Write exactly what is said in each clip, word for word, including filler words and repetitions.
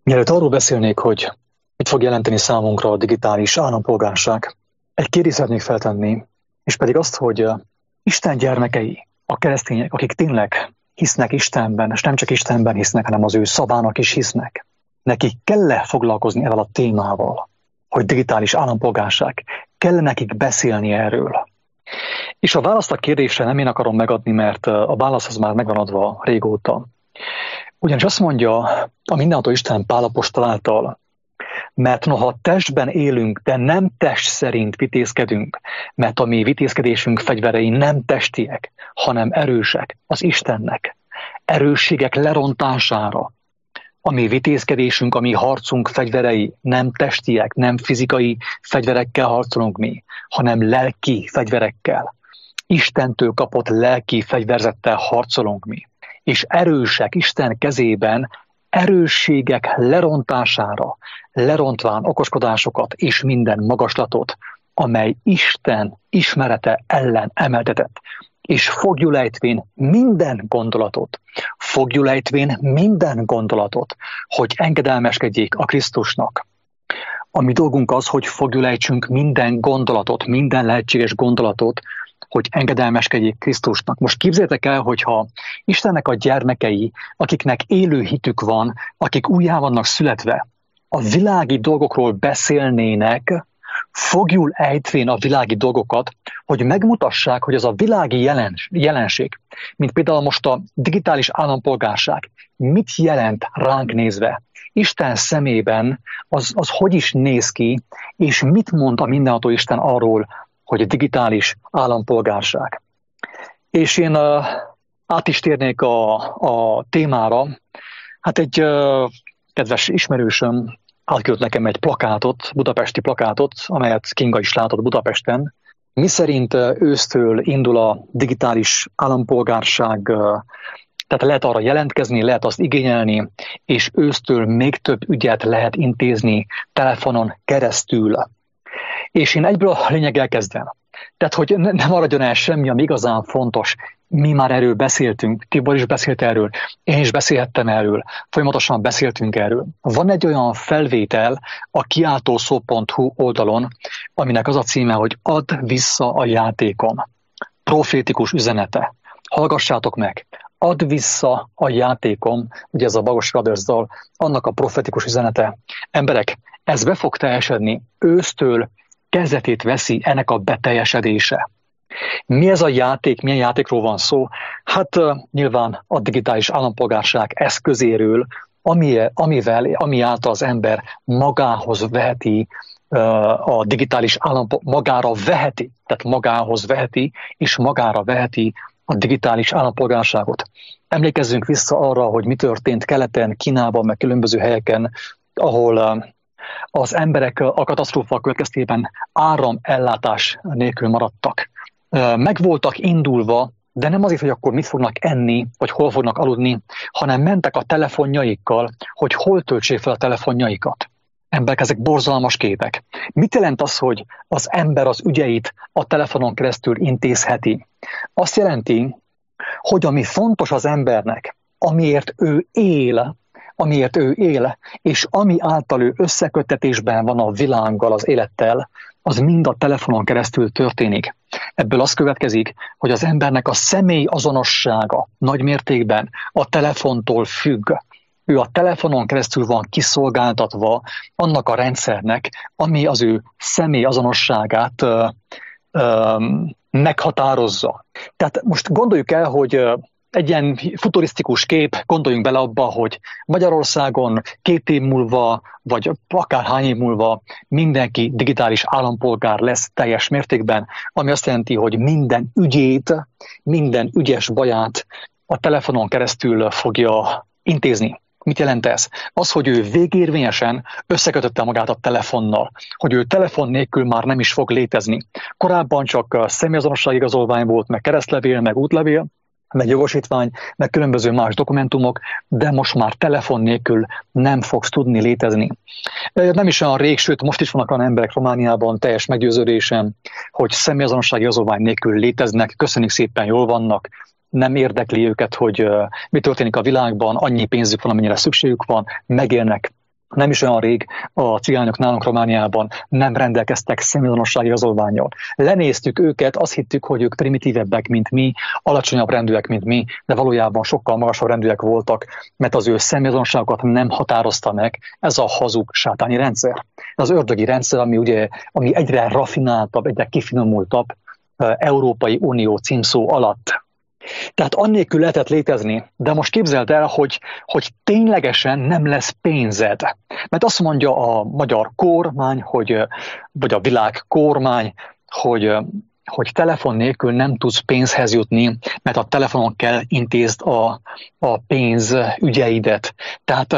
Mielőtt arról beszélnék, hogy mit fog jelenteni számunkra a digitális állampolgárság, egy kérdést szeretnék feltenni, és pedig azt, hogy Isten gyermekei, a keresztények, akik tényleg hisznek Istenben, és nem csak Istenben hisznek, hanem az ő szavának is hisznek, nekik kell-e foglalkozni ezzel a témával, hogy digitális állampolgárság, kell nekik beszélni erről? És a választ a kérdésre nem én akarom megadni, mert a válasz az már megvan adva régóta. Ugyanis azt mondja a mindenható Isten Pál apostol által, mert noha testben élünk, de nem test szerint vitézkedünk, mert a mi vitézkedésünk fegyverei nem testiek, hanem erősek az Istennek, erősségek lerontására. A mi vitézkedésünk, a mi harcunk fegyverei nem testiek, nem fizikai fegyverekkel harcolunk mi, hanem lelki fegyverekkel. Istentől kapott lelki fegyverzettel harcolunk mi. És erősek Isten kezében erősségek lerontására, lerontván okoskodásokat és minden magaslatot, amely Isten ismerete ellen emeltetett, és fogjulejtvén minden gondolatot, fogjulejtvén minden gondolatot, hogy engedelmeskedjék a Krisztusnak. A mi dolgunk az, hogy fogjulejtsünk minden gondolatot, minden lehetséges gondolatot, hogy engedelmeskedjék Krisztusnak. Most képzeljétek el, hogyha Istennek a gyermekei, akiknek élő hitük van, akik újjá vannak születve, a világi dolgokról beszélnének, fogjul ejtvén a világi dolgokat, hogy megmutassák, hogy az a világi jelens, jelenség, mint például most a digitális állampolgárság, mit jelent ránk nézve. Isten szemében az, az hogy is néz ki, és mit mond a mindenható Isten arról, hogy a digitális állampolgárság. És én uh, át is térnék a, a témára. Hát egy uh, kedves ismerősöm átküldött nekem egy plakátot, budapesti plakátot, amelyet Kinga is látott Budapesten. Miszerint uh, ősztől indul a digitális állampolgárság, uh, tehát lehet arra jelentkezni, lehet azt igényelni, és ősztől még több ügyet lehet intézni telefonon keresztül. És én egyből a lényeggel kezdem. Tehát, hogy ne maradjon el semmi, ami igazán fontos. Mi már erről beszéltünk, Tibor is beszélt erről, én is beszélhettem erről, folyamatosan beszéltünk erről. Van egy olyan felvétel a kiáltószó pont hu oldalon, aminek az a címe, hogy add vissza a játékom. Profétikus üzenete. Hallgassátok meg! Add vissza a játékom, ugye ez a Bagos Brothers dal, annak a profetikus üzenete. Emberek, ez be fog teljesedni ősztől, kezdetét veszi ennek a beteljesedése. Mi ez a játék, milyen játékról van szó? Hát uh, nyilván a digitális állampolgárság eszközéről, ami, amivel, ami által az ember magához veheti, uh, a digitális állampolgárság, magára veheti, tehát magához veheti, és magára veheti a digitális állampolgárságot. Emlékezzünk vissza arra, hogy mi történt keleten, Kínában, meg különböző helyeken, ahol uh, az emberek a katasztrófa következtében áramellátás nélkül maradtak. Meg voltak indulva, de nem azért, hogy akkor mit fognak enni, vagy hol fognak aludni, hanem mentek a telefonjaikkal, hogy hol töltsék fel a telefonjaikat. Emberek, ezek borzalmas képek. Mit jelent az, hogy az ember az ügyeit a telefonon keresztül intézheti? Azt jelenti, hogy ami fontos az embernek, amiért ő él, amiért ő él, és ami által ő összeköttetésben van a világgal, az élettel, az mind a telefonon keresztül történik. Ebből az következik, hogy az embernek a személy azonossága nagy mértékben a telefontól függ. Ő a telefonon keresztül van kiszolgáltatva annak a rendszernek, ami az ő személy azonosságát ö, ö, meghatározza. Tehát most gondoljuk el, hogy egy ilyen futurisztikus kép, gondoljunk bele abba, hogy Magyarországon két év múlva, vagy akár hány év múlva mindenki digitális állampolgár lesz teljes mértékben, ami azt jelenti, hogy minden ügyét, minden ügyes baját a telefonon keresztül fogja intézni. Mit jelent ez? Az, hogy ő végérvényesen összekötötte magát a telefonnal, hogy ő telefon nélkül már nem is fog létezni. Korábban csak személyazonosságigazolvány volt, meg keresztlevél, meg útlevél, meg jogosítvány, meg különböző más dokumentumok, de most már telefon nélkül nem fogsz tudni létezni. Nem is olyan rég, sőt most is vannak olyan emberek Romániában, teljes meggyőződésem, hogy személyazonosságigazolvány nélkül léteznek, köszönjük szépen, jól vannak, nem érdekli őket, hogy mi történik a világban, annyi pénzük van, amennyire szükségük van, megélnek Nem is olyan rég a cigányok nálunk Romániában nem rendelkeztek személyazonossági igazolvánnyal. Lenéztük őket, azt hittük, hogy ők primitívebbek, mint mi, alacsonyabb rendűek, mint mi, de valójában sokkal magasabb rendűek voltak, mert az ő személyazonosságokat nem határozta meg ez a hazug sátáni rendszer. Az ördögi rendszer, ami, ugye, ami egyre rafináltabb, egyre kifinomultabb Európai Unió címszó alatt. Tehát annélkül lehetett létezni, de most képzeld el, hogy, hogy ténylegesen nem lesz pénzed. Mert azt mondja a magyar kormány, hogy, vagy a világ kormány, hogy, hogy telefon nélkül nem tudsz pénzhez jutni, mert a telefonon kell intézd a, a pénz ügyeidet. Tehát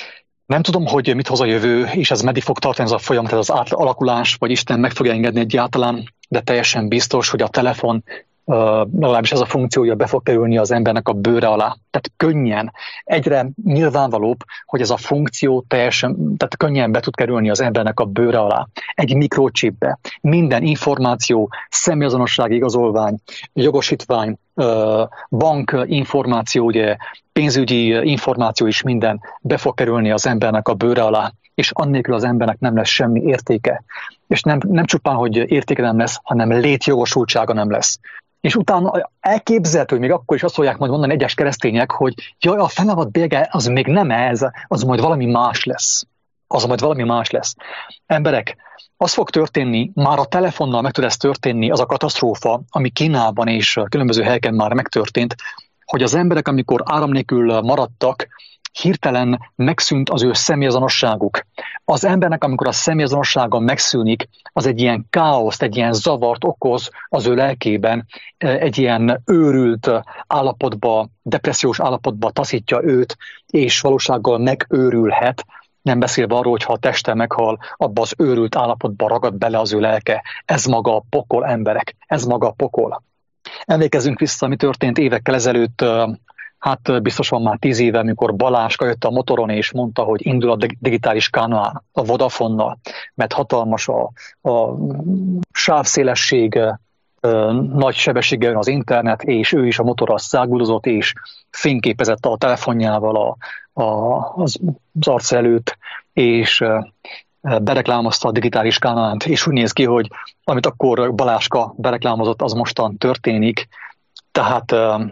nem tudom, hogy mit hoz a jövő, és ez meddig fog tartani ez a folyamat, ez az átalakulás, vagy Isten meg fogja engedni egyáltalán, de teljesen biztos, hogy a telefon, Uh, legalábbis ez a funkciója be fog kerülni az embernek a bőre alá. Tehát könnyen, egyre nyilvánvalóbb, hogy ez a funkció teljesen, tehát könnyen be tud kerülni az embernek a bőre alá. Egy mikrochipbe. Minden információ, személyazonossági igazolvány, jogosítvány, uh, bank információ, ugye, pénzügyi információ is minden be fog kerülni az embernek a bőre alá, és annélkül az embernek nem lesz semmi értéke. És nem, nem csupán, hogy értéke nem lesz, hanem létjogosultsága nem lesz. És utána elképzelhető, hogy még akkor is azt fogják majd mondani egyes keresztények, hogy jaj, a fennavat bége az még nem ez, az majd valami más lesz. Az majd valami más lesz. Emberek, az fog történni, már a telefonnal meg tud ez történni, az a katasztrófa, ami Kínában és különböző helyeken már megtörtént, hogy az emberek, amikor áram nélkül maradtak, hirtelen megszűnt az ő személyazonosságuk. Az embernek, amikor a személyazonossága megszűnik, az egy ilyen káoszt, egy ilyen zavart okoz az ő lelkében, egy ilyen őrült állapotba, depressziós állapotba taszítja őt, és valósággal megőrülhet, nem beszélve arról, hogy ha a teste meghal, abba az őrült állapotba ragad bele az ő lelke. Ez maga a pokol, emberek, ez maga a pokol. Emlékezzünk vissza, mi történt évekkel ezelőtt. Hát biztos van már tíz éve, amikor Baláska jött a motoron, és mondta, hogy indul a digitális Kánaán a Vodafonnal, mert hatalmas a, a sávszélesség, nagy sebességgel jön az internet, és ő is a motorral száguldozott, és fényképezett a telefonjával a, a, az, az arc előtt, és bereklámozta a digitális Kánaánt, és úgy néz ki, hogy amit akkor Baláska bereklámozott, az mostan történik. Tehát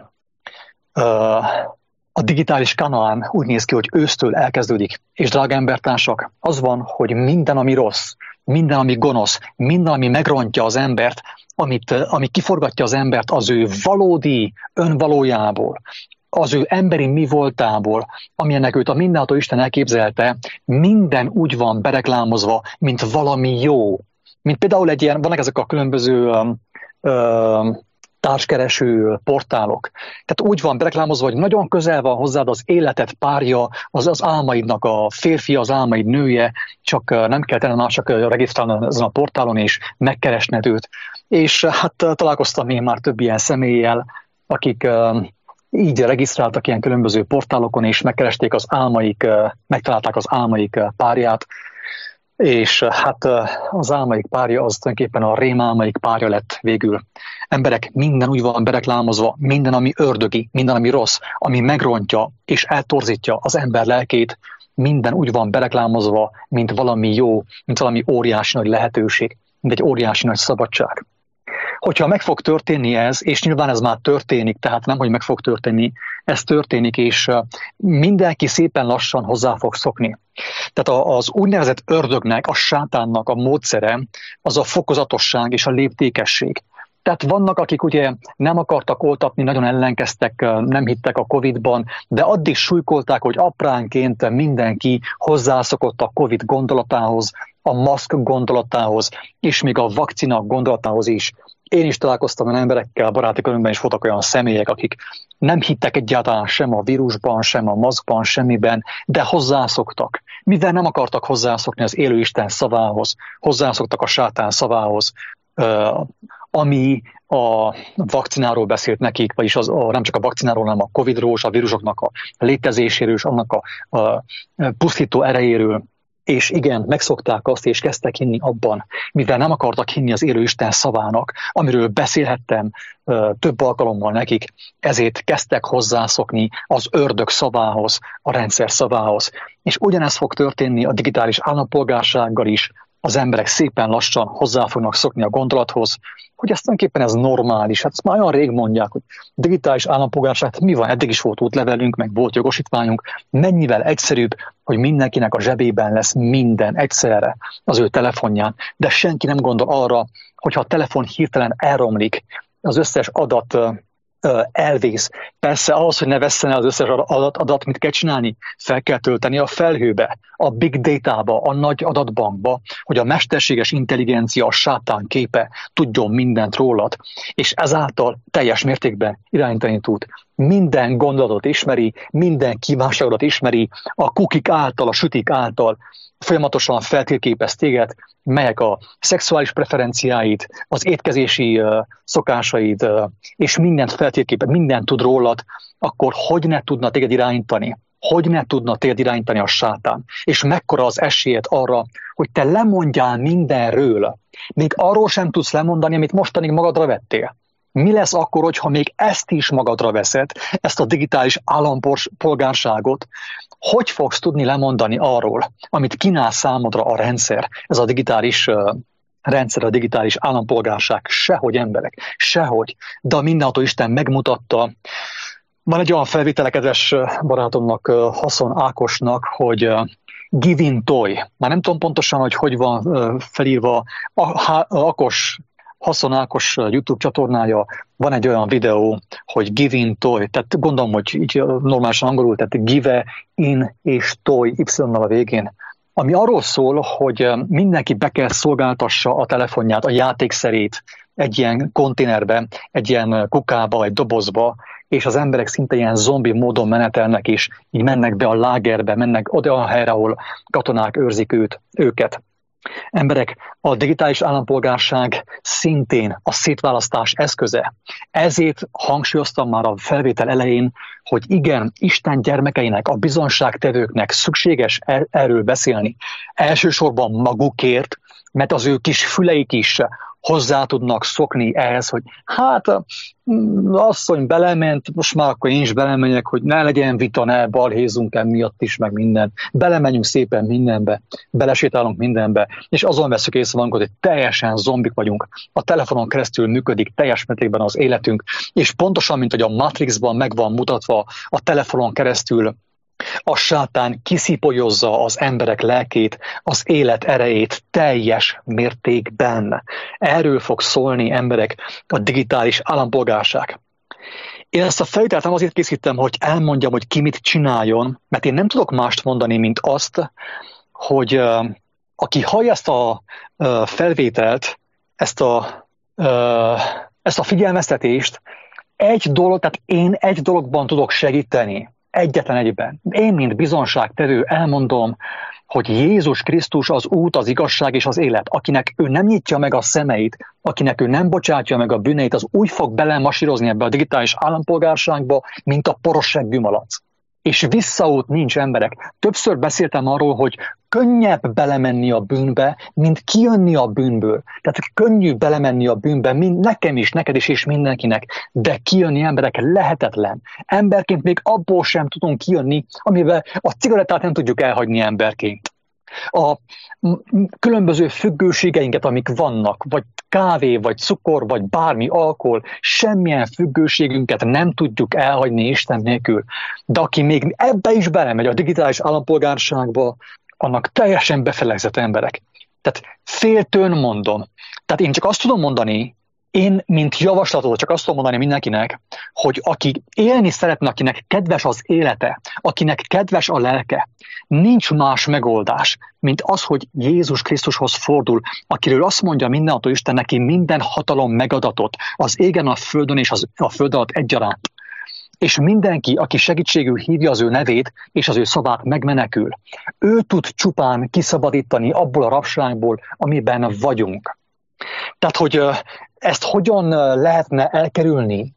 a digitális Kánaán úgy néz ki, hogy ősztől elkezdődik. És drága embertársak, az van, hogy minden, ami rossz, minden, ami gonosz, minden, ami megrontja az embert, amit, ami kiforgatja az embert az ő valódi önvalójából, az ő emberi mi voltából, amilyennek őt a mindenható Isten elképzelte, minden úgy van bereklámozva, mint valami jó. Mint például egy ilyen, vannak ezek a különböző um, um, társkereső portálok. Tehát úgy van bereklámozva, hogy nagyon közel van hozzád az életed párja, az, az álmaidnak a férfi, az álmaid nője, csak nem kell tenned más, csak regisztrálni ezen a portálon, és megkeresned őt. És hát találkoztam én már több ilyen személlyel, akik így regisztráltak ilyen különböző portálokon, és megkeresték az álmaik, megtalálták az álmaik párját, és hát az álmaik párja az tulajdonképpen a rémálmaik párja lett végül. Emberek, minden úgy van bereklámozva, minden, ami ördögi, minden, ami rossz, ami megrontja és eltorzítja az ember lelkét, minden úgy van bereklámozva, mint valami jó, mint valami óriási nagy lehetőség, mint egy óriási nagy szabadság. Hogyha meg fog történni ez, és nyilván ez már történik, tehát nem, hogy meg fog történni, ez történik, és mindenki szépen lassan hozzá fog szokni. Tehát az úgynevezett ördögnek, a sátánnak a módszere az a fokozatosság és a léptékesség. Tehát vannak, akik ugye nem akartak oltatni, nagyon ellenkeztek, nem hittek a Covidban, de addig súlykolták, hogy apránként mindenki hozzászokott a Covid gondolatához, a maszk gondolatához, és még a vakcina gondolatához is. Én is találkoztam olyan emberekkel, baráti körünkben is voltak olyan személyek, akik nem hittek egyáltalán sem a vírusban, sem a maszkban, semmiben, de hozzászoktak. Mivel nem akartak hozzászokni az élő Isten szavához, hozzászoktak a sátán szavához, ami a vakcináról beszélt nekik, vagyis az, a, nem csak a vakcináról, hanem a Covidról, a vírusoknak a létezéséről, és annak a, a pusztító erejéről. és igen, megszokták azt, és kezdtek hinni abban, mivel nem akartak hinni az élő Isten szavának, amiről beszélhettem ö, több alkalommal nekik, ezért kezdtek hozzászokni az ördög szavához, a rendszer szavához. És ugyanez fog történni a digitális állampolgársággal is, az emberek szépen lassan hozzá fognak szokni a gondolathoz, hogy ezt tulajdonképpen ez normális. Hát ezt már olyan rég mondják, hogy digitális állampolgárság, mi van, eddig is volt útlevelünk, meg volt jogosítványunk, mennyivel egyszerűbb, hogy mindenkinek a zsebében lesz minden egyszerre az ő telefonján, de senki nem gondol arra, hogyha a telefon hirtelen elromlik, az összes adat elvész. Persze ahhoz, hogy ne vesszen el az összes adat, adat, mit kell csinálni? Fel kell tölteni a felhőbe, a big data-ba, a nagy adatbankba, hogy a mesterséges intelligencia, a sátán képe tudjon mindent rólad, és ezáltal teljes mértékben irányítani tud. Minden gondolatot ismeri, minden kívánságodat ismeri, a kukik által, a sütik által folyamatosan feltérképez téged, melyek a szexuális preferenciáid, az étkezési uh, szokásaid, uh, és mindent feltérképez, mindent tud rólad, akkor hogy ne tudna téged irányítani? Hogy ne tudna téged irányítani a sátán? És mekkora az esélyed arra, hogy te lemondjál mindenről, még arról sem tudsz lemondani, amit mostanig magadra vettél. Mi lesz akkor, hogyha még ezt is magadra veszed, ezt a digitális állampolgárságot, hogy fogsz tudni lemondani arról, amit kínál számodra a rendszer, ez a digitális uh, rendszer, a digitális állampolgárság? Sehogy, emberek, sehogy. De a mindenható Isten megmutatta. Van egy olyan felvétele kedves barátomnak, uh, Haszon Ákosnak, hogy uh, Giving Toy. Már nem tudom pontosan, hogy hogy van uh, felírva. Ákos, Haszon Ákos YouTube csatornája, van egy olyan videó, hogy Giving Toy, tehát gondolom, hogy így normálisan angolul, tehát give in és toy, y-nal a végén, ami arról szól, hogy mindenki be kell szolgáltassa a telefonját, a játékszerét egy ilyen konténerbe, egy ilyen kukába, egy dobozba, és az emberek szinte ilyen zombi módon menetelnek is, így mennek be a lágerbe, mennek oda a helyre, ahol katonák őrzik őt, őket. Emberek, a digitális állampolgárság szintén a szétválasztás eszköze. Ezért hangsúlyoztam már a felvétel elején, hogy igen, Isten gyermekeinek, a bizonságtevőknek szükséges erről beszélni. Elsősorban magukért, mert az ő kis füleik is hozzá tudnak szokni ehhez, hogy hát asszony belement, most már akkor én is belemegyek, hogy ne legyen vita, ne balhézunk emiatt is, meg minden. Belemenjünk szépen mindenbe, belesétálunk mindenbe, és azon veszük észre magunkat, hogy teljesen zombik vagyunk. A telefonon keresztül működik teljes mértékben az életünk, és pontosan, mint hogy a Matrixban meg van mutatva, a telefonon keresztül a sátán kiszipolyozza az emberek lelkét, az élet erejét teljes mértékben. Erről fog szólni, emberek, a digitális állampolgárság. Én ezt a felvételt nem azért készítem, hogy elmondjam, hogy ki mit csináljon, mert én nem tudok mást mondani, mint azt, hogy uh, aki hallja ezt a uh, felvételt, ezt a, uh, ezt a figyelmeztetést, egy dolog, tehát én egy dologban tudok segíteni. Egyetlen egyben. Én, mint bizonságtevő elmondom, hogy Jézus Krisztus az út, az igazság és az élet. Akinek ő nem nyitja meg a szemeit, akinek ő nem bocsátja meg a bűneit, az úgy fog belemasírozni ebbe a digitális állampolgárságba, mint a porosseggű malac. És visszaút nincs, emberek. Többször beszéltem arról, hogy könnyebb belemenni a bűnbe, mint kijönni a bűnből. Tehát könnyű belemenni a bűnbe, mind nekem is, neked is, és mindenkinek. De kijönni, emberek, lehetetlen. Emberként még abból sem tudunk kijönni, amivel a cigarettát nem tudjuk elhagyni emberként. A különböző függőségeinket, amik vannak, vagy kávé, vagy cukor, vagy bármi alkohol, semmilyen függőségünket nem tudjuk elhagyni Isten nélkül. De aki még ebbe is belemegy, a digitális állampolgárságba, annak teljesen befelegzett emberek. Tehát féltőn mondom. Tehát én csak azt tudom mondani, én, mint javaslatot, csak azt tudom mondani mindenkinek, hogy aki élni szeretne, akinek kedves az élete, akinek kedves a lelke, nincs más megoldás, mint az, hogy Jézus Krisztushoz fordul, akiről azt mondja mindenható Isten, neki minden hatalom megadatott, az égen, a földön és az, a föld alatt egyaránt. És mindenki, aki segítségül hívja az ő nevét, és az ő szavát megmenekül, ő tud csupán kiszabadítani abból a rabságból, amiben vagyunk. Tehát, hogy ezt hogyan lehetne elkerülni,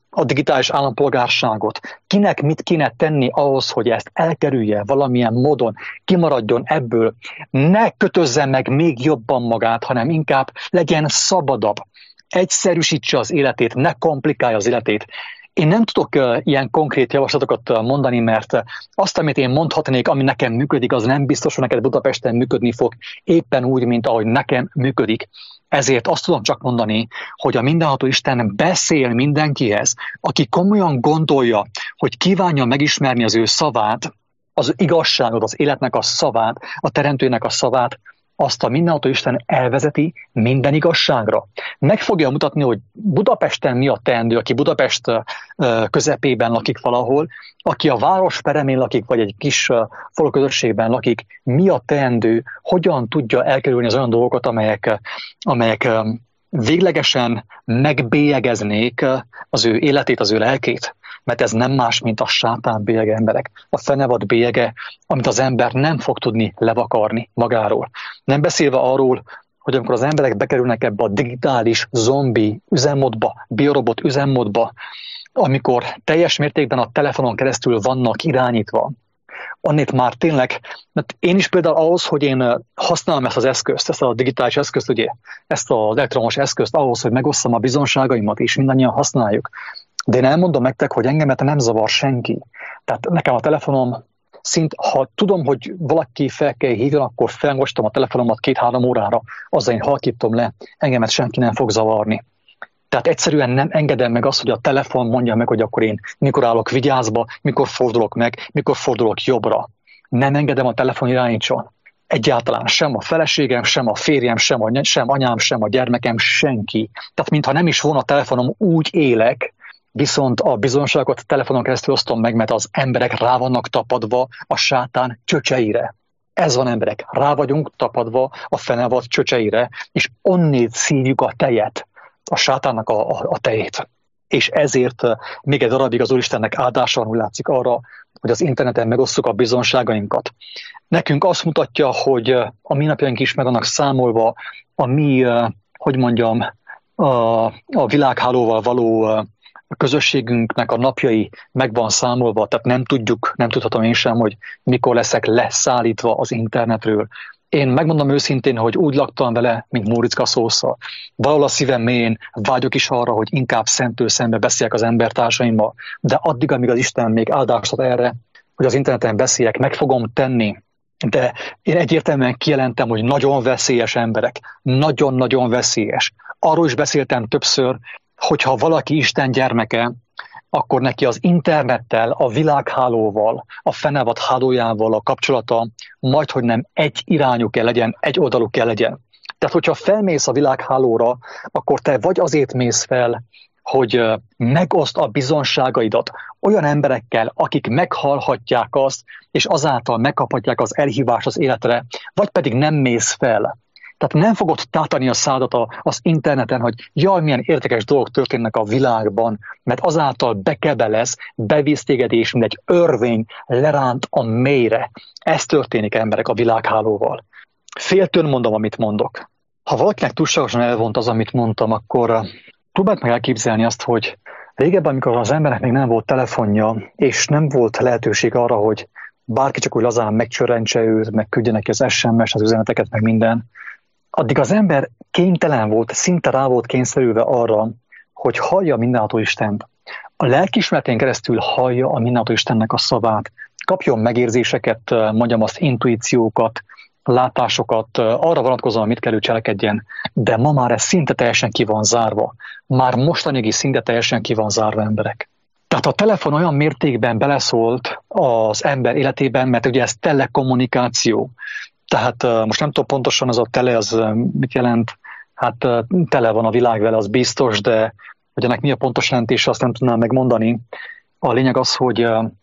a digitális állampolgárságot, kinek mit kéne tenni ahhoz, hogy ezt elkerülje valamilyen módon, kimaradjon ebből, ne kötözze meg még jobban magát, hanem inkább legyen szabadabb, egyszerűsítse az életét, ne komplikálja az életét. Én nem tudok uh, ilyen konkrét javaslatokat uh, mondani, mert uh, azt, amit én mondhatnék, ami nekem működik, az nem biztos, hogy neked Budapesten működni fog, éppen úgy, mint ahogy nekem működik. Ezért azt tudom csak mondani, hogy a mindenható Isten beszél mindenkihez, aki komolyan gondolja, hogy kívánja megismerni az ő szavát, az igazságot, az életnek a szavát, a teremtőnek a szavát, azt a mindenható Isten elvezeti minden igazságra. Meg fogja mutatni, hogy Budapesten mi a teendő, aki Budapest közepében lakik valahol, aki a város peremén lakik, vagy egy kis falu-közösségben lakik, mi a teendő, hogyan tudja elkerülni az olyan dolgokat, amelyek, amelyek véglegesen megbélyegeznék az ő életét, az ő lelkét. Mert ez nem más, mint a sátán bélyege, emberek. A fenevad bélyege, amit az ember nem fog tudni levakarni magáról. Nem beszélve arról, hogy amikor az emberek bekerülnek ebbe a digitális zombi üzemmódba, biorobot üzemmódba, amikor teljes mértékben a telefonon keresztül vannak irányítva, annét már tényleg, mert én is például ahhoz, hogy én használom ezt az eszközt, ezt a digitális eszközt, ugye, ezt az elektromos eszközt ahhoz, hogy megosszam a bizonságaimat, és mindannyian használjuk. De én elmondom nektek, hogy engemet nem zavar senki. Tehát nekem a telefonom szint, ha tudom, hogy valaki fel kell hívjon, akkor felmostam a telefonomat két-három órára, azzal én halkítom le, engemet senki nem fog zavarni. Tehát egyszerűen nem engedem meg azt, hogy a telefon mondja meg, hogy akkor én mikor állok vigyázba, mikor fordulok meg, mikor fordulok jobbra. Nem engedem a telefon irányítson. Egyáltalán sem a feleségem, sem a férjem, sem, a, sem anyám, sem a gyermekem, senki. Tehát mintha nem is volna a telefonom, úgy élek, viszont a bizonságot telefonon keresztül osztom meg, mert az emberek rá vannak tapadva a sátán csöcseire. Ez van, emberek, rá vagyunk tapadva a fenevad csöcseire, és onnét szívjuk a tejet, a sátánnak a, a, a tejét. És ezért még egy darabig az Úristennek áldása úgy látszik arra, hogy az interneten megosszuk a bizonságainkat. Nekünk azt mutatja, hogy a mi napjaink is meg vannak számolva, a mi, hogy mondjam, a, a világhálóval való a közösségünknek a napjai meg van számolva, tehát nem tudjuk, nem tudhatom én sem, hogy mikor leszek leszállítva az internetről. Én megmondom őszintén, hogy úgy laktam vele, mint Móriczka Szószal. Valahol a szívem mélyén vágyok is arra, hogy inkább szemtől szembe beszéljek az embertársaimmal, de addig, amíg az Isten még áldást ad erre, hogy az interneten beszéljek, meg fogom tenni. De én egyértelműen kijelentem, hogy nagyon veszélyes emberek, nagyon-nagyon veszélyes. Arról is beszéltem többször, hogyha valaki Isten gyermeke, akkor neki az internettel, a világhálóval, a fenevad hálójával a kapcsolata majdhogy nem egy irányú kell legyen, egy oldalú kell legyen. Tehát, hogyha felmész a világhálóra, akkor te vagy azért mész fel, hogy megoszt a bizonságaidat olyan emberekkel, akik meghallhatják azt, és azáltal megkaphatják az elhívást az életre, vagy pedig nem mész fel. Tehát nem fogod tátani a szádat az interneten, hogy jaj, milyen érdekes dolgok történnek a világban, mert azáltal bekebelez, bevisz téged, és mint egy örvény leránt a mélyre. Ez történik, emberek, a világhálóval. Féltőn mondom, amit mondok. Ha valakinek túlságosan elvont az, amit mondtam, akkor próbáld meg elképzelni azt, hogy régebben, amikor az embernek még nem volt telefonja, és nem volt lehetőség arra, hogy bárki csak úgy lazán megcsörrentse őt, meg küldje neki az es em es, az üzeneteket, meg minden, addig az ember kénytelen volt, szinte rá volt kényszerülve arra, hogy hallja a mindenható Istent. A lelkiismeretén keresztül hallja a mindenható Istennek a szavát, kapjon megérzéseket, mondjam azt, intuíciókat, látásokat, arra vonatkozóan, mit kell ő cselekedjen, de ma már ez szinte teljesen ki van zárva. Már mostanig is szinte teljesen ki van zárva, emberek. Tehát a telefon olyan mértékben beleszólt az ember életében, mert ugye ez telekommunikáció. Tehát most nem tudom pontosan, az a tele, az mit jelent, hát tele van a világ vele, az biztos, de hogy ennek mi a pontos jelentése, azt nem tudnám megmondani. A lényeg az, hogy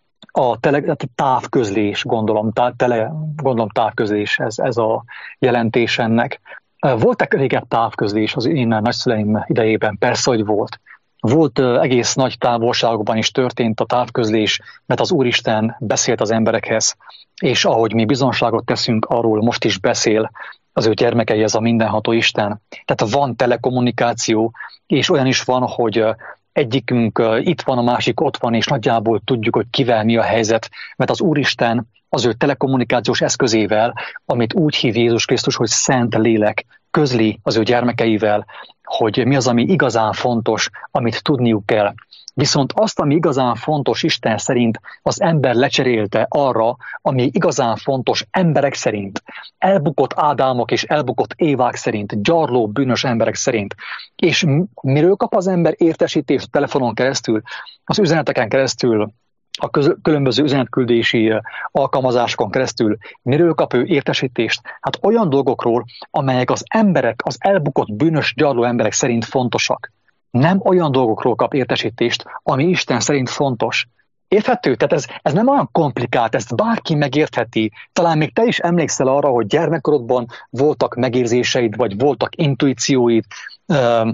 a tele, távközlés, gondolom, tá, tele, gondolom távközlés, ez, ez a jelentés ennek. Volt-e régebb távközlés az én nagyszüleim idejében? Persze, hogy volt. Volt egész nagy távolságokban is történt a távközlés, mert az Úristen beszélt az emberekhez, és ahogy mi bizonságot teszünk, arról most is beszél az ő gyermekei, ez a mindenható Isten. Tehát van telekommunikáció, és olyan is van, hogy egyikünk itt van, a másik ott van, és nagyjából tudjuk, hogy kivel mi a helyzet, mert az Úristen az ő telekommunikációs eszközével, amit úgy hív Jézus Krisztus, hogy Szent Lélek, közli az ő gyermekeivel, hogy mi az, ami igazán fontos, amit tudniuk kell. Viszont azt, ami igazán fontos Isten szerint, az ember lecserélte arra, ami igazán fontos emberek szerint. Elbukott Ádámok és elbukott Évák szerint, gyarló, bűnös emberek szerint. És miről kap az ember értesítést a telefonon keresztül, az üzeneteken keresztül, a köz- különböző üzenetküldési alkalmazásokon keresztül, miről kap ő értesítést? Hát olyan dolgokról, amelyek az emberek, az elbukott, bűnös, gyarló emberek szerint fontosak. Nem olyan dolgokról kap értesítést, ami Isten szerint fontos. Érthető? Tehát ez, ez nem olyan komplikált, ezt bárki megértheti. Talán még te is emlékszel arra, hogy gyermekkorodban voltak megérzéseid, vagy voltak intuícióid, ö,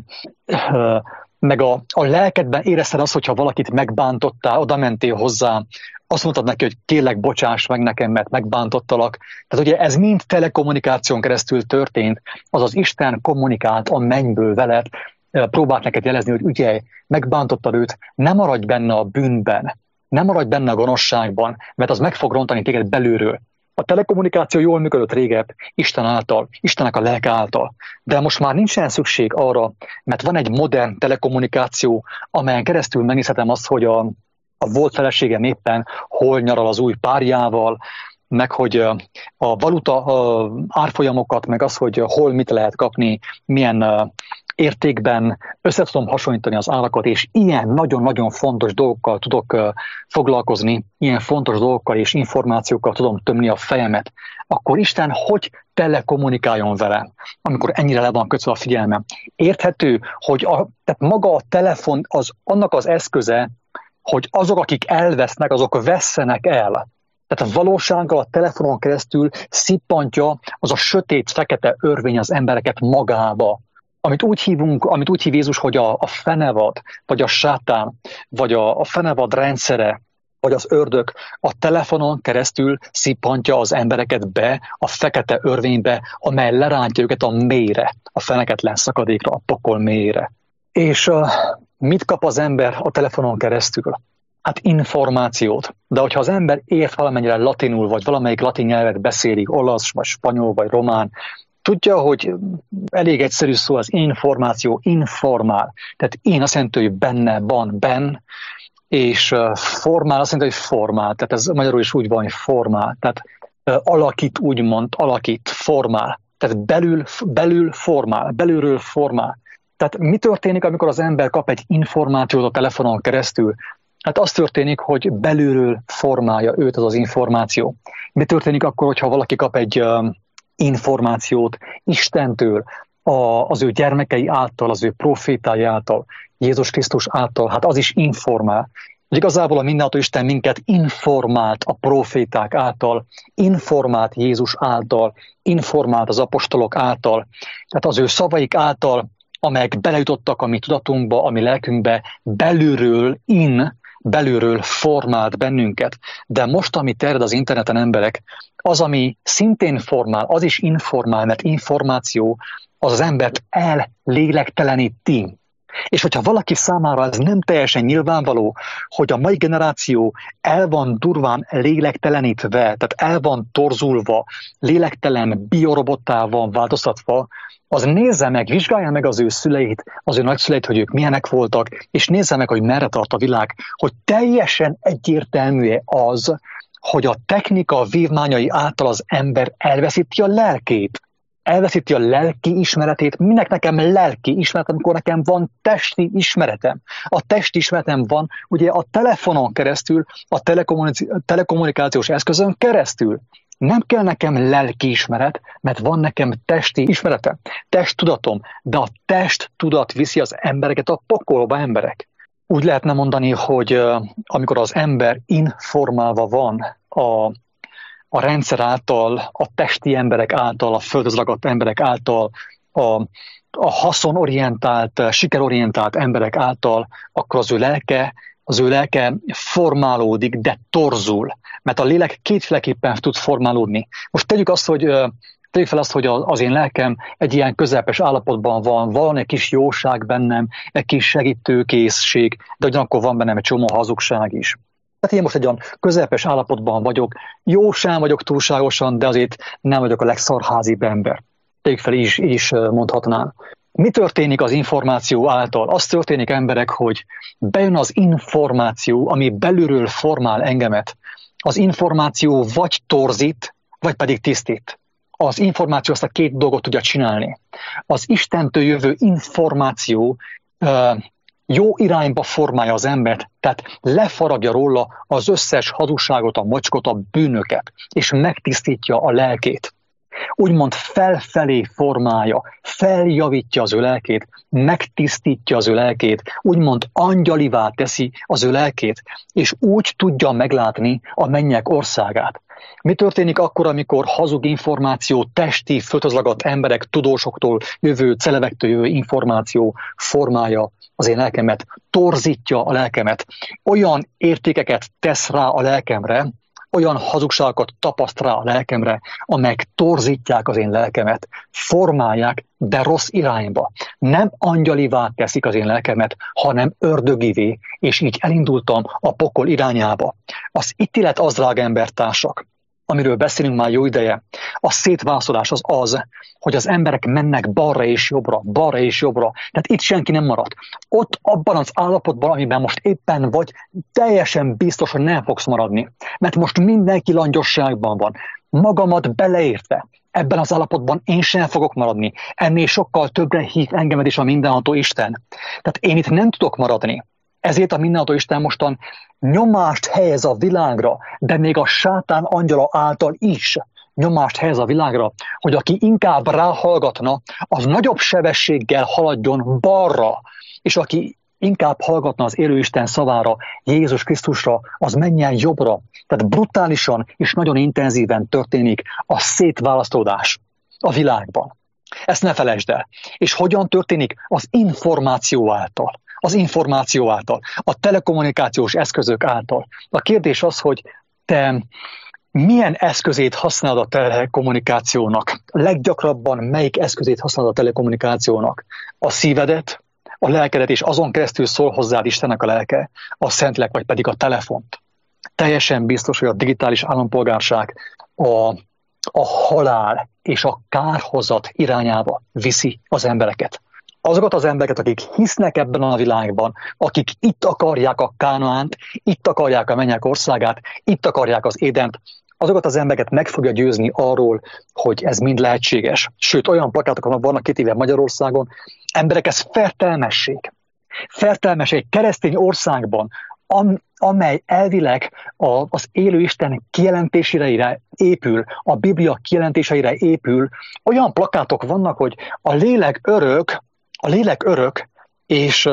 ö, meg a, a lelkedben érezted azt, hogyha valakit megbántottál, oda mentél hozzá, azt mondtad neki, hogy kérlek, bocsáss meg nekem, mert megbántottalak. Tehát ugye ez mind telekommunikáción keresztül történt, azaz Isten kommunikált a mennyből veled, próbált neked jelezni, hogy ügyelj, megbántottad őt, ne maradj benne a bűnben, ne maradj benne a gonoszságban, mert az meg fog rontani téged belülről. A telekommunikáció jól működött régebb, Isten által, Istennek a lelke által. De most már nincsen szükség arra, mert van egy modern telekommunikáció, amelyen keresztül megnézhetem azt, hogy a, a volt feleségem éppen hol nyaral az új párjával, meg hogy a valuta a árfolyamokat, meg az, hogy hol mit lehet kapni, milyen értékben össze tudom hasonlítani az árakat, és ilyen nagyon-nagyon fontos dolgokkal tudok uh, foglalkozni, ilyen fontos dolgokkal és információkkal tudom tömni a fejemet, akkor Isten hogy telekommunikáljon vele, amikor ennyire le van kötve a figyelmem. Érthető, hogy a, tehát maga a telefon az annak az eszköze, hogy azok, akik elvesznek, azok vesszenek el. Tehát a valósággal a telefonon keresztül szippantja az a sötét, fekete örvény az embereket magába. Amit úgy hívunk, amit úgy hív Jézus, hogy a, a fenevad, vagy a sátán, vagy a, a fenevad rendszere, vagy az ördög a telefonon keresztül szippantja az embereket be a fekete örvénybe, amely lerántja őket a mélyre, a feneketlen szakadékra, a pokol mélyre. És uh, mit kap az ember a telefonon keresztül? Hát információt. De hogyha az ember ért valamennyire latinul, vagy valamelyik latin nyelvet beszélik, olasz, vagy spanyol, vagy román, tudja, hogy elég egyszerű szó az információ, informál. Tehát én azt jelenti, hogy benne van, benn, és formál azt jelenti, hogy formál. Tehát ez magyarul is úgy van, hogy formál. Tehát alakít, úgymond, alakít, formál. Tehát belül, belül formál, belülről formál. Tehát mi történik, amikor az ember kap egy információt a telefonon keresztül? Hát az történik, hogy belülről formálja őt az az információ. Mi történik akkor, hogyha valaki kap egy információt Istentől, a, az ő gyermekei által, az ő profétái által, Jézus Krisztus által, hát az is informál. Igazából a mindenható Isten minket informált a proféták által, informált Jézus által, informált az apostolok által, tehát az ő szavaik által, amelyek belejutottak a mi tudatunkba, a mi lelkünkbe, belülről, in, belülről formált bennünket. De most, ami terjed az interneten, emberek, az, ami szintén formál, az is informál, mert információ az az embert ellélekteleníti. És hogyha valaki számára ez nem teljesen nyilvánvaló, hogy a mai generáció el van durván lélektelenítve, tehát el van torzulva, lélektelen biorobottá van változtatva, az nézze meg, vizsgálja meg az ő szüleit, az ő nagyszüleit, hogy ők milyenek voltak, és nézze meg, hogy merre tart a világ, hogy teljesen egyértelmű az, hogy a technika vívmányai által az ember elveszíti a lelkét. Elveszíti a lelki ismeretét. Minek nekem lelki ismeretem, amikor nekem van testi ismeretem? A testi ismeretem van ugye a telefonon keresztül, a telekommunikációs eszközön keresztül. Nem kell nekem lelki ismeret, mert van nekem testi ismeretem, testtudatom, de a testtudat viszi az embereket a pokolba, emberek. Úgy lehetne mondani, hogy amikor az ember informálva van a, a rendszer által, a testi emberek által, a földhöz ragadt emberek által, a, a haszonorientált, sikerorientált emberek által, akkor az ő lelke Az ő lelke formálódik, de torzul, mert a lélek kétféleképpen tud formálódni. Most tegyük azt, hogy tegyük fel azt, hogy az én lelkem egy ilyen közepes állapotban van, van egy kis jóság bennem, egy kis segítőkészség, de ugyanakkor van bennem egy csomó hazugság is. Tehát én most egy olyan közepes állapotban vagyok, jó sem vagyok túlságosan, de azért nem vagyok a legszarházibb ember. Tegyük fel, így is, így is mondhatnám. Mi történik az információ által? Az történik, emberek, hogy bejön az információ, ami belülről formál engemet. Az információ vagy torzít, vagy pedig tisztít. Az információ azt a két dolgot tudja csinálni. Az Istentől jövő információ uh, jó irányba formálja az embert, tehát lefaragja róla az összes hazugságot, a mocskot, a bűnöket, és megtisztítja a lelkét. Úgymond felfelé formálja, feljavítja az ő lelkét, megtisztítja az ő lelkét, úgymond angyalivá teszi az ő lelkét, és úgy tudja meglátni a mennyek országát. Mi történik akkor, amikor hazug információ, testi, földhözlagadt emberek, tudósoktól jövő, celevektől jövő információ formálja az én lelkemet, torzítja a lelkemet, olyan értékeket tesz rá a lelkemre, olyan hazugságokat tapaszt rá a lelkemre, amelyek torzítják az én lelkemet, formálják, de rossz irányba. Nem angyalivá teszik az én lelkemet, hanem ördögivé, és így elindultam a pokol irányába. Az ítélet az, drága embertársak, amiről beszélünk már jó ideje, a szétvászolás az az, hogy az emberek mennek balra és jobbra, balra és jobbra. Tehát itt senki nem marad. Ott abban az állapotban, amiben most éppen vagy, teljesen biztos, hogy nem fogsz maradni. Mert most mindenki langyosságban van. Magamat beleértve. Ebben az állapotban én sem fogok maradni. Ennél sokkal többre hív engemet is a mindenható Isten. Tehát én itt nem tudok maradni. Ezért a mindenható Isten mostan nyomást helyez a világra, de még a sátán angyala által is nyomást helyez a világra, hogy aki inkább ráhallgatna, az nagyobb sebességgel haladjon balra, és aki inkább hallgatna az élő Isten szavára, Jézus Krisztusra, az menjen jobbra. Tehát brutálisan és nagyon intenzíven történik a szétválasztódás a világban. Ezt ne felejtsd el. És hogyan történik? Az információ által. Az információ által, a telekommunikációs eszközök által. A kérdés az, hogy te milyen eszközét használod a telekommunikációnak? Leggyakrabban melyik eszközét használod a telekommunikációnak? A szívedet, a lelkedet, és azon keresztül szól hozzád Istennek a lelke, a Szentlélek, vagy pedig a telefont. Teljesen biztos, hogy a digitális állampolgárság a, a halál és a kárhozat irányába viszi az embereket. Azokat az embereket, akik hisznek ebben a világban, akik itt akarják a Kánaánt, itt akarják a mennyek országát, itt akarják az Édent, azokat az embereket meg fogja győzni arról, hogy ez mind lehetséges. Sőt, olyan plakátok vannak két éve Magyarországon, emberek, ez fertelmesség. Fertelmesség egy keresztény országban, am, amely elvileg a, az élő Isten kijelentésére épül, a Biblia kijelentéseire épül. Olyan plakátok vannak, hogy a lélek örök, A lélek örök, és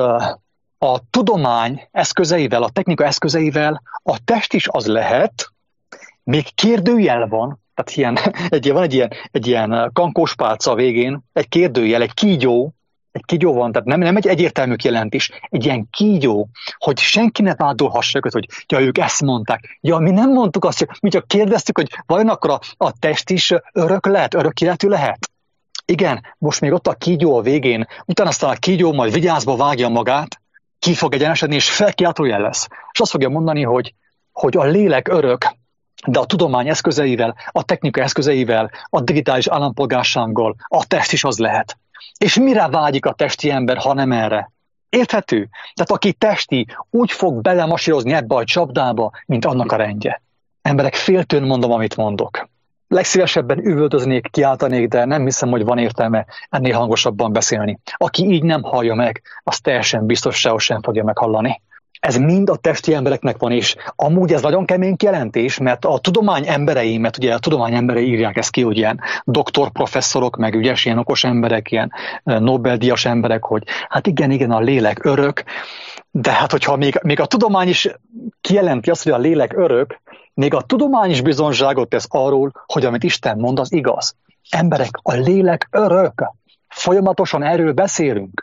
a tudomány eszközeivel, a technika eszközeivel a test is az lehet, még kérdőjel van, tehát ilyen, egy, van egy ilyen, egy ilyen kankóspálca végén, egy kérdőjel, egy kígyó, egy kígyó van, tehát nem, nem egy egyértelmű kijelentés, egy ilyen kígyó, hogy senki ne vádolhassa őket, hogy ja, ők ezt mondták. Ja, mi nem mondtuk azt, mi csak kérdeztük, hogy vajon akkor a, a test is örök lehet, örök életű lehet? Igen, most még ott a kígyó a végén, utána aztán a kígyó majd vigyázba vágja magát, ki fog egyenesedni, és felkiáltójel lesz. És azt fogja mondani, hogy, hogy a lélek örök, de a tudomány eszközeivel, a technika eszközeivel, a digitális állampolgársággal a test is az lehet. És mire vágyik a testi ember, ha nem erre? Érthető? Tehát aki testi, úgy fog belemasírozni ebbe a csapdába, mint annak a rendje. Emberek, féltőn mondom, amit mondok. Legszívesebben üvöltöznék, kiáltanék, de nem hiszem, hogy van értelme ennél hangosabban beszélni. Aki így nem hallja meg, az teljesen biztos sehol sem fogja meghallani. Ez mind a testi embereknek van, és amúgy ez nagyon kemény kijelentés, mert a tudomány emberei, mert ugye a tudomány emberei írják ezt ki, hogy ilyen doktorprofesszorok, meg ügyes, ilyen okos emberek, ilyen Nobel-díjas emberek, hogy hát igen, igen, a lélek örök, de hát hogyha még, még a tudomány is kijelenti azt, hogy a lélek örök, még a tudomány is bizonságot tesz arról, hogy amit Isten mond, az igaz. Emberek, a lélek örök. Folyamatosan erről beszélünk.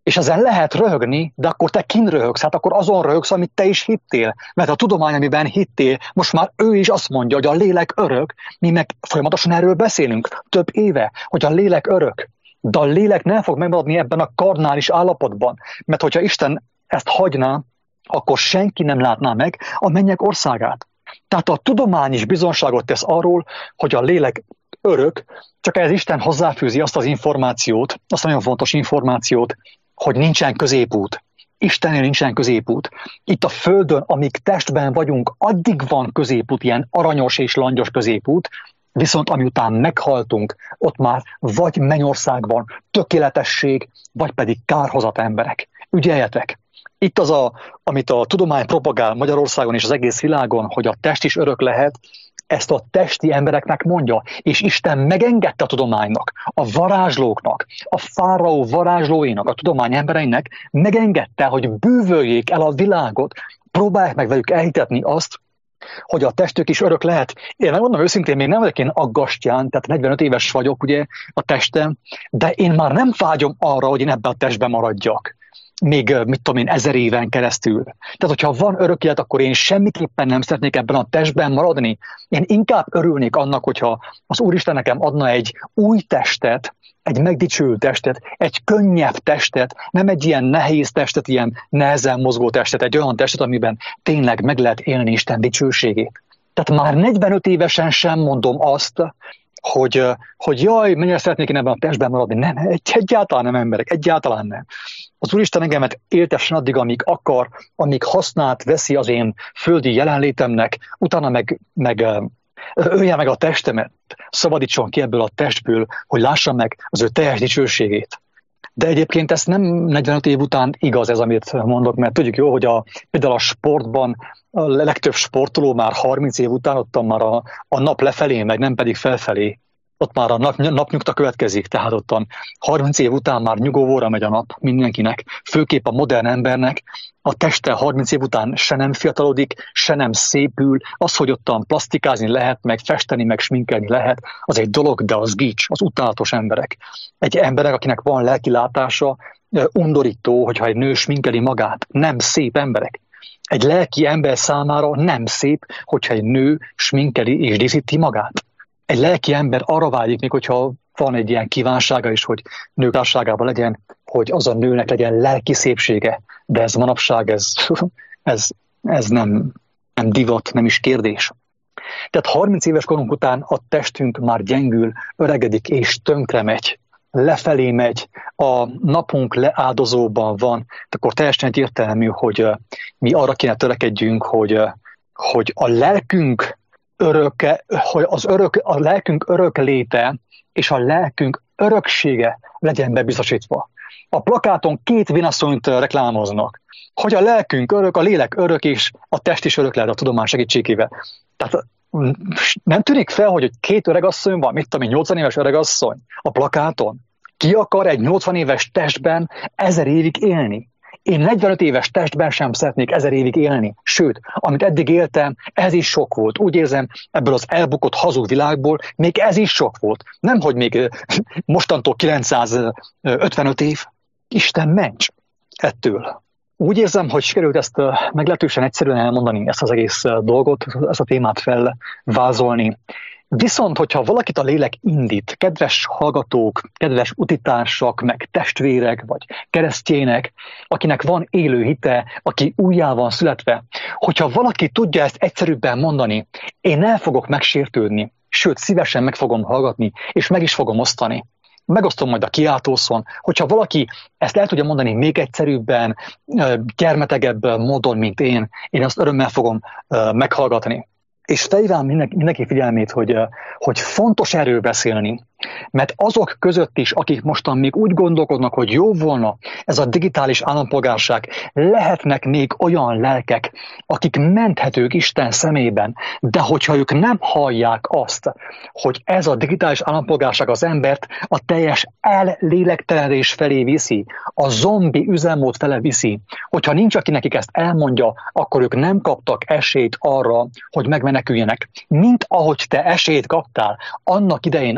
És ezen lehet röhögni, de akkor te kin röhögsz, hát akkor azon röhögsz, amit te is hittél. Mert a tudomány, amiben hittél, most már ő is azt mondja, hogy a lélek örök, mi meg folyamatosan erről beszélünk több éve, hogy a lélek örök. De a lélek nem fog megmaradni ebben a karnális állapotban. Mert hogyha Isten ezt hagyná, akkor senki nem látná meg a mennyek országát. Tehát a tudomány is bizonságot tesz arról, hogy a lélek örök, csak ez Isten hozzáfűzi azt az információt, azt a nagyon fontos információt, hogy nincsen középút. Istennél nincsen középút. Itt a Földön, amíg testben vagyunk, addig van középút, ilyen aranyos és langyos középút, viszont amiután meghaltunk, ott már vagy mennyországban tökéletesség, vagy pedig kárhozat emberek. Ügyeljetek! Itt az, a, amit a tudomány propagál Magyarországon és az egész világon, hogy a test is örök lehet, ezt a testi embereknek mondja, és Isten megengedte a tudománynak, a varázslóknak, a fáraó varázslóinak, a tudomány embereinek megengedte, hogy bűvöljék el a világot, próbálják meg velük elhitetni azt, hogy a testük is örök lehet. Én megmondom őszintén, még nem vagyok én aggastyán, tehát negyvenöt éves vagyok ugye a testem, de én már nem vágyom arra, hogy én ebben a testben maradjak. Még, mit tudom én, ezer éven keresztül. Tehát, hogyha van örök élet, akkor én semmiképpen nem szeretnék ebben a testben maradni. Én inkább örülnék annak, hogyha az Úristen nekem adna egy új testet, egy megdicsőült testet, egy könnyebb testet, nem egy ilyen nehéz testet, ilyen nehezen mozgó testet, egy olyan testet, amiben tényleg meg lehet élni Isten dicsőségét. Tehát már negyvenöt évesen sem mondom azt, hogy, hogy jaj, mennyire szeretnék én ebben a testben maradni. Nem, egy, egyáltalán nem emberek, egyáltalán nem. Az Úristen engemet éltessen addig, amíg akar, amíg hasznát veszi az én földi jelenlétemnek, utána meg, meg ölje meg a testemet, szabadítson ki ebből a testből, hogy lássam meg az ő teljes dicsőségét. De egyébként ez nem negyvenöt év után igaz ez, amit mondok, mert tudjuk jó, hogy a, például a sportban a legtöbb sportoló már harminc év után ott már a, a nap lefelé megy, nem pedig felfelé. Ott már a nap, napnyugta következik, tehát ottan harminc év után már nyugovóra megy a nap mindenkinek, főképp a modern embernek, a teste harminc év után se nem fiatalodik, se nem szépül, az, hogy ottan plastikázni lehet, meg festeni, meg sminkelni lehet, az egy dolog, de az gics, az utálatos emberek. Egy emberek, akinek van lelkilátása, undorító, hogyha egy nő sminkeli magát, nem szép emberek. Egy lelki ember számára nem szép, hogyha egy nő sminkeli és díszíti magát. Egy lelki ember arra vágyik, még hogyha van egy ilyen kívánsága is, hogy nők társaságában legyen, hogy az a nőnek legyen lelki szépsége. De ez manapság, ez, ez, ez nem, nem divat, nem is kérdés. Tehát harminc éves korunk után a testünk már gyengül, öregedik és tönkre megy. Lefelé megy, a napunk leáldozóban van, akkor teljesen egyértelmű, hogy mi arra kéne törekedjünk, hogy, hogy a lelkünk öröke, hogy az örök, a lelkünk örök léte és a lelkünk öröksége legyen bebiztosítva. A plakáton két vinaszonyt reklámoznak, hogy a lelkünk örök, a lélek örök és a test is örök lehet a tudomány segítségével. Tehát nem tűnik fel, hogy két öregasszony van, mit tudom én, nyolcvan éves öregasszony a plakáton? Ki akar egy nyolcvan éves testben ezer évig élni? Én negyvenöt éves testben sem szeretnék ezer évig élni. Sőt, amit eddig éltem, ez is sok volt. Úgy érzem, ebből az elbukott hazug világból még ez is sok volt. Nemhogy még mostantól kilencszázötvenöt év. Isten ments ettől. Úgy érzem, hogy sikerült ezt meglehetősen egyszerűen elmondani, ezt az egész dolgot, ezt a témát felvázolni. Viszont, hogyha valakit a lélek indít, kedves hallgatók, kedves utitársak, meg testvérek, vagy keresztjének, akinek van élő hite, aki újjá van születve, hogyha valaki tudja ezt egyszerűbben mondani, én el fogok megsértődni, sőt, szívesen meg fogom hallgatni, és meg is fogom osztani. Megosztom majd a kiáltószon, hogyha valaki ezt el tudja mondani még egyszerűbben, gyermetegebb módon, mint én, én azt örömmel fogom meghallgatni. És felhívám mindenki figyelmét, hogy, hogy fontos erről beszélni, mert azok között is, akik mostan még úgy gondolkodnak, hogy jó volna ez a digitális állampolgárság, lehetnek még olyan lelkek, akik menthetők Isten szemében, de hogyha ők nem hallják azt, hogy ez a digitális állampolgárság az embert a teljes ellélegtelenedés felé viszi, a zombi üzemmód fele viszi, hogyha nincs, aki nekik ezt elmondja, akkor ők nem kaptak esélyt arra, hogy megmeneküljenek. Mint ahogy te esélyt kaptál annak idején, amikor elő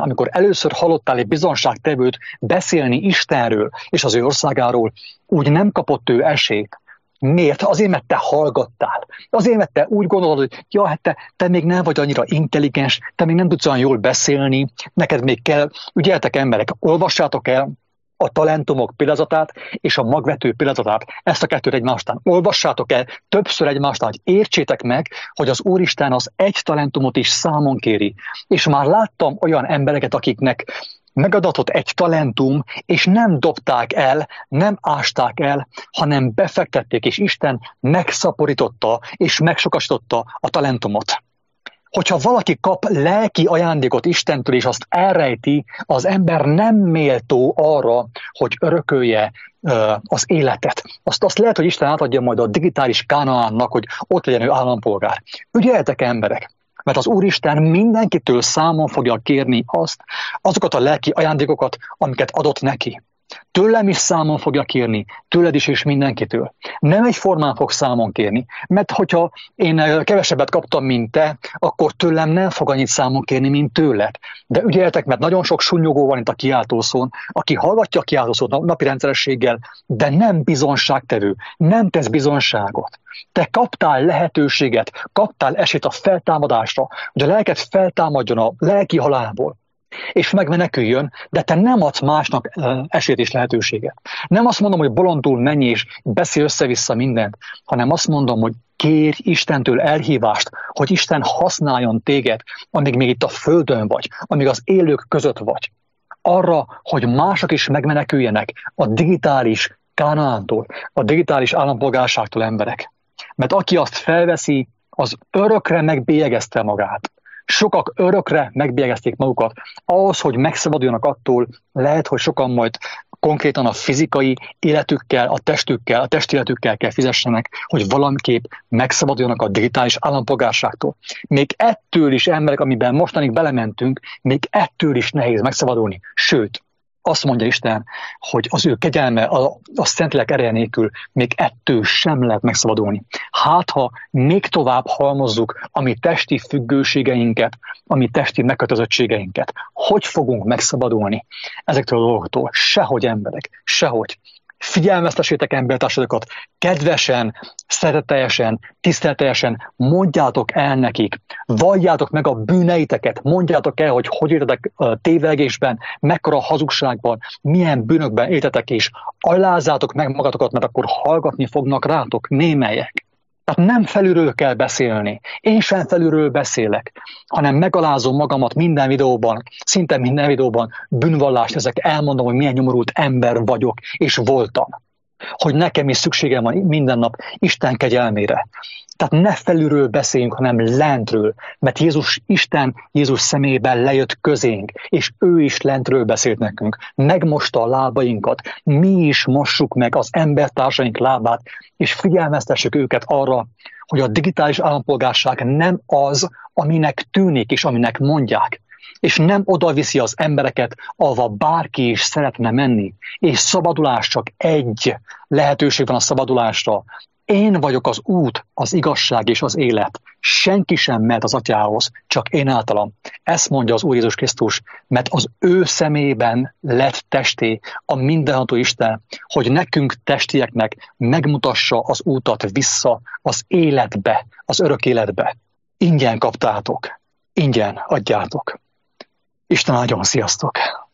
először hallottál egy bizonságtevőt beszélni Istenről és az ő országáról, úgy nem kapott ő esélyt. Miért? Azért, mert te hallgattál. Azért, mert te úgy gondolod, hogy ja, hát te, te még nem vagy annyira intelligens, te még nem tudsz olyan jól beszélni, neked még kell, ügyeltek emberek, olvassátok el a talentumok pillanatát és a magvető pillanatát, ezt a kettőt egymástán. Olvassátok el többször egymástán, hogy értsétek meg, hogy az Úristen az egy talentumot is számon kéri. És már láttam olyan embereket, akiknek megadatott egy talentum, és nem dobták el, nem ásták el, hanem befektették, és Isten megszaporította, és megsokasította a talentumot. Hogyha valaki kap lelki ajándékot Istentől, és azt elrejti, az ember nem méltó arra, hogy örökölje uh, az életet. Azt, azt lehet, hogy Isten átadja majd a digitális Kánaánnak, hogy ott legyen ő állampolgár. Ügyeljetek, emberek! Mert az Úristen mindenkitől számon fogja kérni azt, azokat a lelki ajándékokat, amiket adott neki. Tőlem is számon fogja kérni, tőled is és mindenkitől. Nem egyformán fog számon kérni, mert hogyha én kevesebbet kaptam, mint te, akkor tőlem nem fog annyit számon kérni, mint tőled. De ügyeljetek, mert nagyon sok sunnyogó van itt a kiáltószón, aki hallgatja a kiáltószót napi rendszerességgel, de nem bizonságtevő, nem tesz bizonságot. Te kaptál lehetőséget, kaptál esélyt a feltámadásra, hogy a lelked feltámadjon a lelki halálból, és megmeneküljön, de te nem adsz másnak esélyt és lehetőséget. Nem azt mondom, hogy bolondul menj és beszélj össze-vissza mindent, hanem azt mondom, hogy kérj Istentől elhívást, hogy Isten használjon téged, amíg még itt a földön vagy, amíg az élők között vagy. Arra, hogy mások is megmeneküljenek a digitális Kánaántól, a digitális állampolgárságtól, emberek. Mert aki azt felveszi, az örökre megbélyegezte magát. Sokak örökre megbélyegezték magukat. Ahhoz, hogy megszabaduljanak attól, lehet, hogy sokan majd konkrétan a fizikai életükkel, a testükkel, a testéletükkel kell fizessenek, hogy valamiképp megszabaduljanak a digitális állampolgárságtól. Még ettől is, emberek, amiben mostanig belementünk, még ettől is nehéz megszabadulni. Sőt, azt mondja Isten, hogy az ő kegyelme, a, a Szentlélek ereje nélkül még ettől sem lehet megszabadulni. Hát, ha még tovább halmozzuk a mi testi függőségeinket, a mi testi megkötözöttségeinket, hogy fogunk megszabadulni ezektől a dolgoktól? Sehogy, emberek, sehogy. Figyelmeztessétek embertársadokat, kedvesen, szeretetteljesen, tiszteletteljesen mondjátok el nekik, valljátok meg a bűneiteket, mondjátok el, hogy hogy éltetek tévegésben, mekkora hazugságban, milyen bűnökben éltetek, és alázátok meg magatokat, mert akkor hallgatni fognak rátok némelyek. Tehát nem felülről kell beszélni. Én sem felülről beszélek, hanem megalázom magamat minden videóban, szinte minden videóban bűnvallást ezek, elmondom, hogy milyen nyomorult ember vagyok, és voltam. Hogy nekem is szükségem van minden nap Isten kegyelmére. Tehát ne felülről beszéljünk, hanem lentről, mert Jézus, Isten Jézus személyében lejött közénk, és ő is lentről beszélt nekünk. Megmosta a lábainkat, mi is mossuk meg az embertársaink lábát, és figyelmeztessük őket arra, hogy a digitális állampolgárság nem az, aminek tűnik és aminek mondják. És nem oda viszi az embereket, ahova bárki is szeretne menni. És szabadulás csak egy lehetőség van a szabadulásra. Én vagyok az út, az igazság és az élet. Senki sem mehet az Atyához, csak én általam. Ezt mondja az Úr Jézus Krisztus, mert az ő szemében lett testé a mindenható Isten, hogy nekünk testieknek megmutassa az útat vissza az életbe, az örök életbe. Ingyen kaptátok, ingyen adjátok. Isten áldjon, sziasztok!